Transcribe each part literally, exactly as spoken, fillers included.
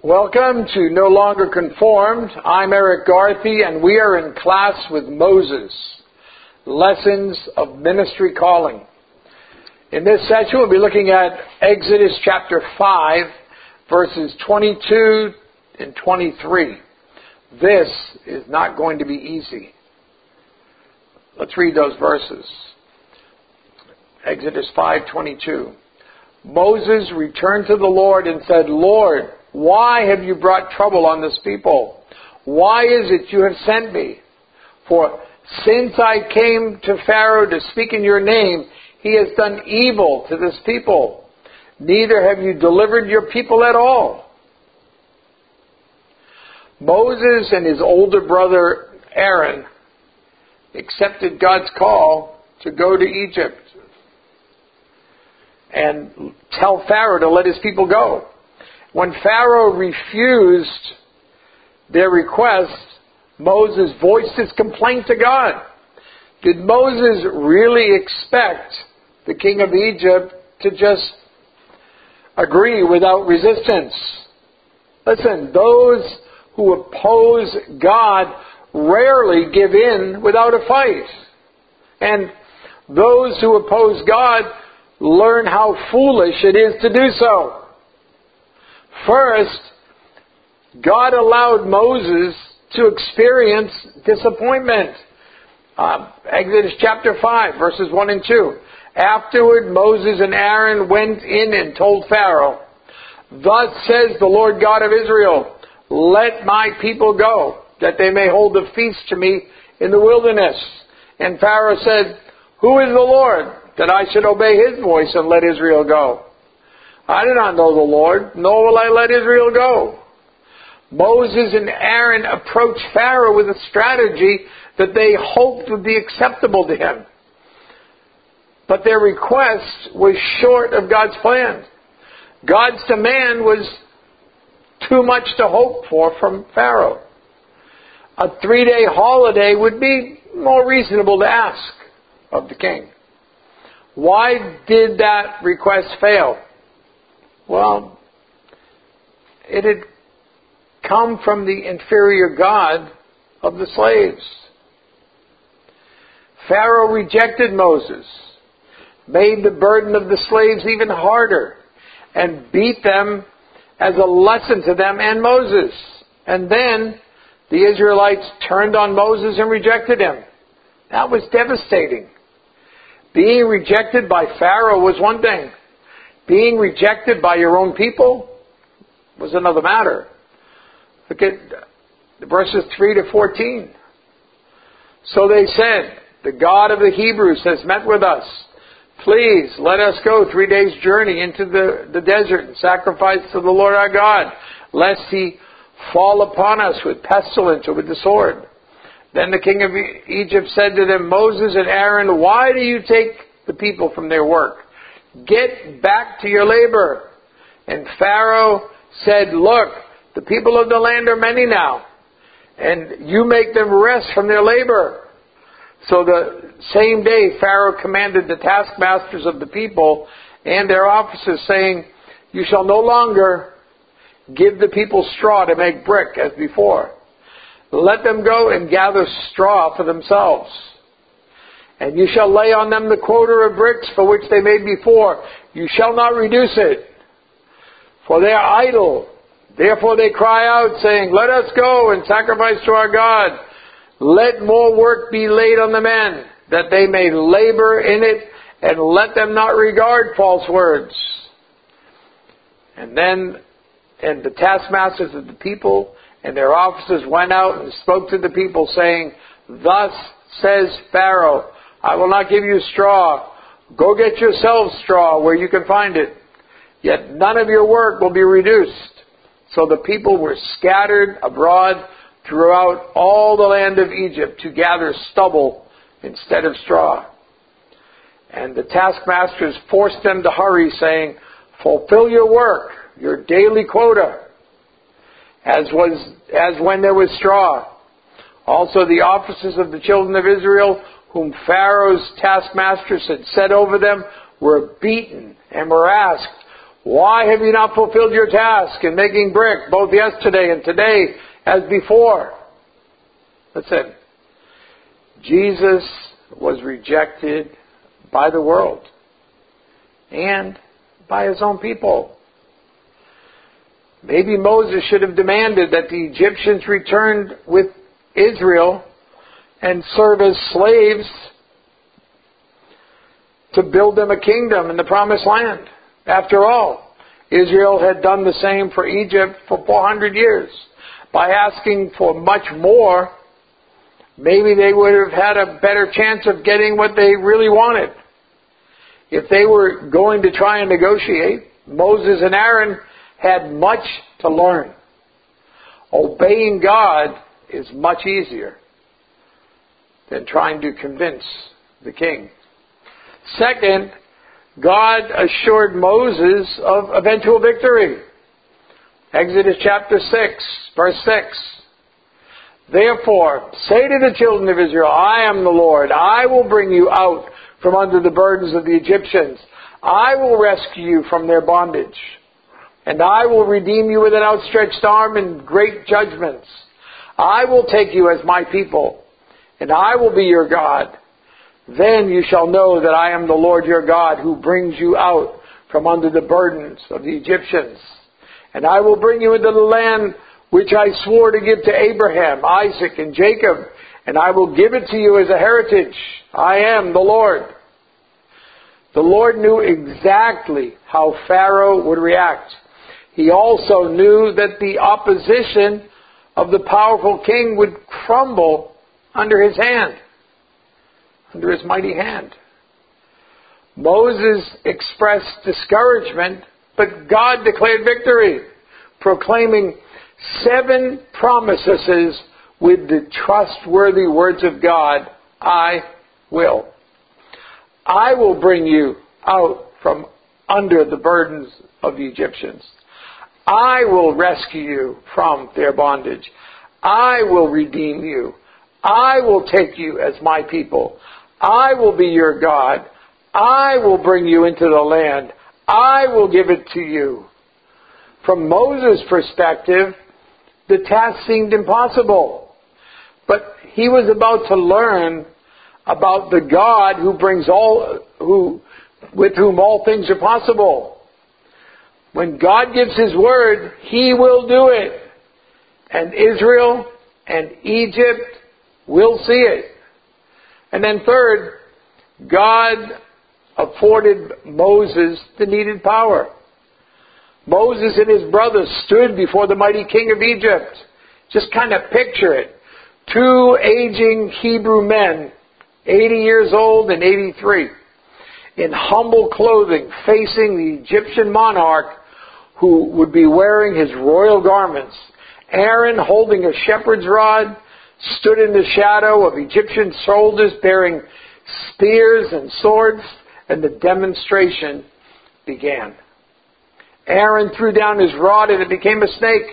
Welcome to No Longer Conformed. I'm Eric Garthy, and we are in class with Moses, Lessons of Ministry Calling. In this session, we'll be looking at Exodus chapter five, verses twenty-two and twenty-three. This is not going to be easy. Let's read those verses. Exodus five twenty-two. Moses returned to the Lord and said, Lord, why have you brought trouble on this people? Why is it you have sent me? For since I came to Pharaoh to speak in your name, he has done evil to this people. Neither have you delivered your people at all. Moses and his older brother Aaron accepted God's call to go to Egypt and tell Pharaoh to let his people go. When Pharaoh refused their request, Moses voiced his complaint to God. Did Moses really expect the king of Egypt to just agree without resistance? Listen, those who oppose God rarely give in without a fight. And those who oppose God learn how foolish it is to do so. First, God allowed Moses to experience disappointment. Uh, Exodus chapter five, verses one and two. Afterward, Moses and Aaron went in and told Pharaoh, Thus says the Lord God of Israel, Let my people go, that they may hold a feast to me in the wilderness. And Pharaoh said, Who is the Lord, that I should obey his voice and let Israel go? I do not know the Lord, nor will I let Israel go. Moses and Aaron approached Pharaoh with a strategy that they hoped would be acceptable to him. But their request was short of God's plan. God's demand was too much to hope for from Pharaoh. A three-day holiday would be more reasonable to ask of the king. Why did that request fail? Well, it had come from the inferior God of the slaves. Pharaoh rejected Moses, made the burden of the slaves even harder, and beat them as a lesson to them and Moses. And then the Israelites turned on Moses and rejected him. That was devastating. Being rejected by Pharaoh was one thing. Being rejected by your own people was another matter. Look at verses three to fourteen. So they said, The God of the Hebrews has met with us. Please let us go three days' journey into the, the desert and sacrifice to the Lord our God, lest he fall upon us with pestilence or with the sword. Then the king of Egypt said to them, Moses and Aaron, why do you take the people from their work? Get back to your labor. And Pharaoh said, Look, the people of the land are many now, and you make them rest from their labor. So the same day Pharaoh commanded the taskmasters of the people and their officers, saying, You shall no longer give the people straw to make brick as before. Let them go and gather straw for themselves. And you shall lay on them the quota of bricks for which they made before. You shall not reduce it. For they are idle. Therefore they cry out, saying, Let us go and sacrifice to our God. Let more work be laid on the men, that they may labor in it, and let them not regard false words. And then and the taskmasters of the people and their officers went out and spoke to the people, saying, Thus says Pharaoh, I will not give you straw. Go get yourselves straw where you can find it. Yet none of your work will be reduced. So the people were scattered abroad throughout all the land of Egypt to gather stubble instead of straw. And the taskmasters forced them to hurry, saying, Fulfill your work, your daily quota, as was as when there was straw. Also the officers of the children of Israel, whom Pharaoh's taskmasters had set over them, were beaten and were asked, Why have you not fulfilled your task in making brick, both yesterday and today as before? Listen, Jesus was rejected by the world and by his own people. Maybe Moses should have demanded that the Egyptians returned with Israel and serve as slaves to build them a kingdom in the promised land. After all, Israel had done the same for Egypt for four hundred years. By asking for much more, maybe they would have had a better chance of getting what they really wanted. If they were going to try and negotiate, Moses and Aaron had much to learn. Obeying God is much easier than trying to convince the king. Second, God assured Moses of eventual victory. Exodus chapter six, verse six. Therefore, say to the children of Israel, I am the Lord. I will bring you out from under the burdens of the Egyptians. I will rescue you from their bondage. And I will redeem you with an outstretched arm and great judgments. I will take you as my people, and I will be your God. Then you shall know that I am the Lord your God, who brings you out from under the burdens of the Egyptians. And I will bring you into the land which I swore to give to Abraham, Isaac, and Jacob, and I will give it to you as a heritage. I am the Lord. The Lord knew exactly how Pharaoh would react. He also knew that the opposition of the powerful king would crumble under his hand, under his mighty hand. Moses expressed discouragement, but God declared victory, proclaiming seven promises with the trustworthy words of God. I will. I will bring you out from under the burdens of the Egyptians. I will rescue you from their bondage. I will redeem you. I will take you as my people. I will be your God. I will bring you into the land. I will give it to you. From Moses' perspective, the task seemed impossible. But he was about to learn about the God who brings all, who, with whom all things are possible. When God gives his word, he will do it. And Israel and Egypt will see it. And then third, God afforded Moses the needed power. Moses and his brothers stood before the mighty king of Egypt. Just kind of picture it. Two aging Hebrew men, eighty years old and eighty-three, in humble clothing, facing the Egyptian monarch who would be wearing his royal garments. Aaron, holding a shepherd's rod, stood in the shadow of Egyptian soldiers bearing spears and swords, and the demonstration began. Aaron threw down his rod and it became a snake.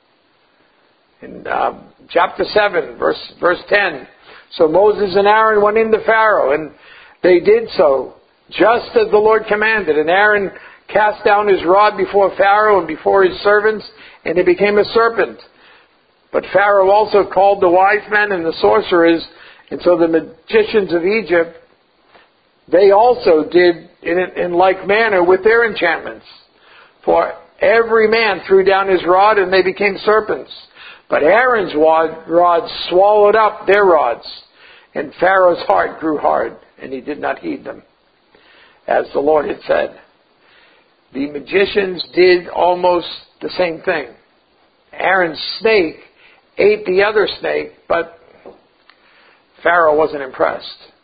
In uh, chapter seven, verse, verse ten. So Moses and Aaron went into Pharaoh, and they did so just as the Lord commanded. And Aaron cast down his rod before Pharaoh and before his servants, and it became a serpent. But Pharaoh also called the wise men and the sorcerers, and so the magicians of Egypt, they also did in, in like manner with their enchantments. For every man threw down his rod, and they became serpents. But Aaron's rod swallowed up their rods, and Pharaoh's heart grew hard, and he did not heed them, as the Lord had said. The magicians did almost the same thing. Aaron's snake ate the other snake, but Pharaoh wasn't impressed.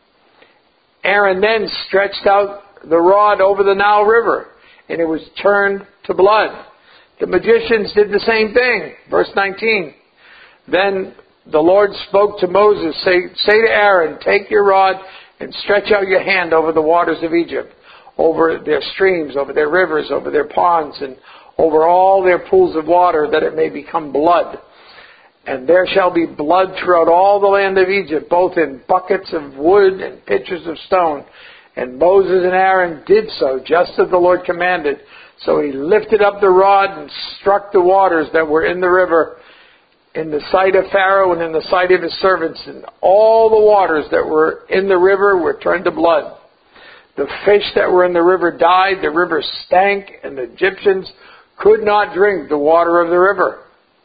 Aaron then stretched out the rod over the Nile River, and it was turned to blood. The magicians did the same thing. Verse nineteen. Then the Lord spoke to Moses, say, say to Aaron, take your rod and stretch out your hand over the waters of Egypt, over their streams, over their rivers, over their ponds, and over all their pools of water, that it may become blood. And there shall be blood throughout all the land of Egypt, both in buckets of wood and pitchers of stone. And Moses and Aaron did so, just as the Lord commanded. So he lifted up the rod and struck the waters that were in the river, in the sight of Pharaoh and in the sight of his servants. And all the waters that were in the river were turned to blood. The fish that were in the river died, the river stank, and the Egyptians could not drink the water of the river.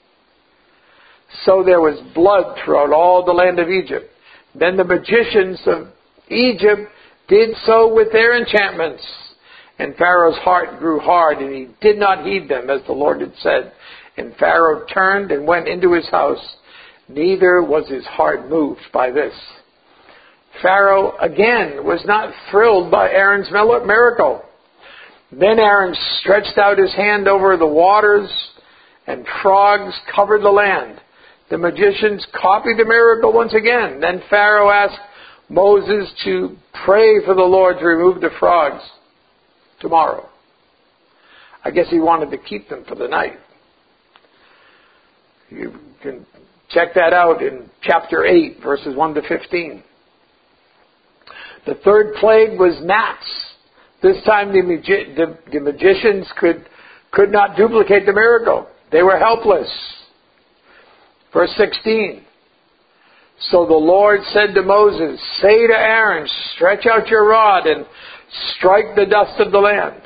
So there was blood throughout all the land of Egypt. Then the magicians of Egypt did so with their enchantments. And Pharaoh's heart grew hard, and he did not heed them, as the Lord had said. And Pharaoh turned and went into his house. Neither was his heart moved by this. Pharaoh, again, was not thrilled by Aaron's miracle. Then Aaron stretched out his hand over the waters, and frogs covered the land. The magicians copied the miracle once again. Then Pharaoh asked Moses to pray for the Lord to remove the frogs tomorrow. I guess he wanted to keep them for the night. You can check that out in chapter eight, verses one to fifteen. The third plague was gnats. This time the, magi- the, the magicians could, could not duplicate the miracle. They were helpless. Verse sixteen. So the Lord said to Moses, say to Aaron, stretch out your rod and strike the dust of the land,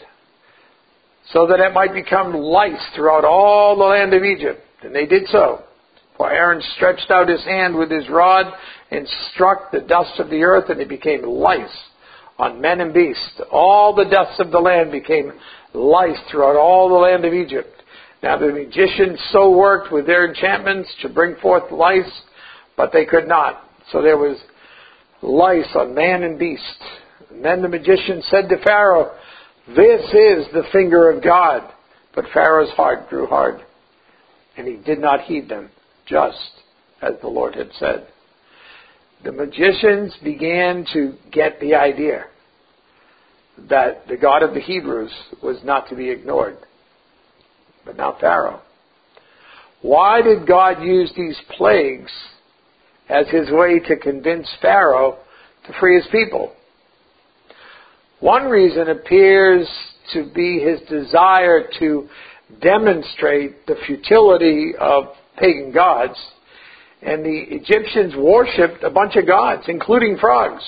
so that it might become lice throughout all the land of Egypt. And they did so. For Aaron stretched out his hand with his rod and struck the dust of the earth, and it became lice on men and beasts. All the dust of the land became lice throughout all the land of Egypt. Now the magicians so worked with their enchantments to bring forth lice, but they could not. So there was lice on man and beast. And then the magician said to Pharaoh, this is the finger of God. But Pharaoh's heart grew hard, and he did not heed them, just as the Lord had said. The magicians began to get the idea that the God of the Hebrews was not to be ignored. But now Pharaoh. Why did God use these plagues as his way to convince Pharaoh to free his people? One reason appears to be his desire to demonstrate the futility of pagan gods. And the Egyptians worshipped a bunch of gods, including frogs.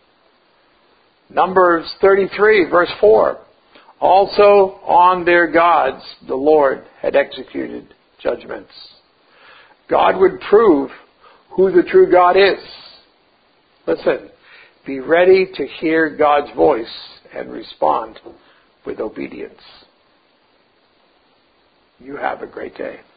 Numbers thirty-three, verse four. Also on their gods the Lord had executed judgments. God would prove who the true God is. Listen, be ready to hear God's voice and respond with obedience. You have a great day.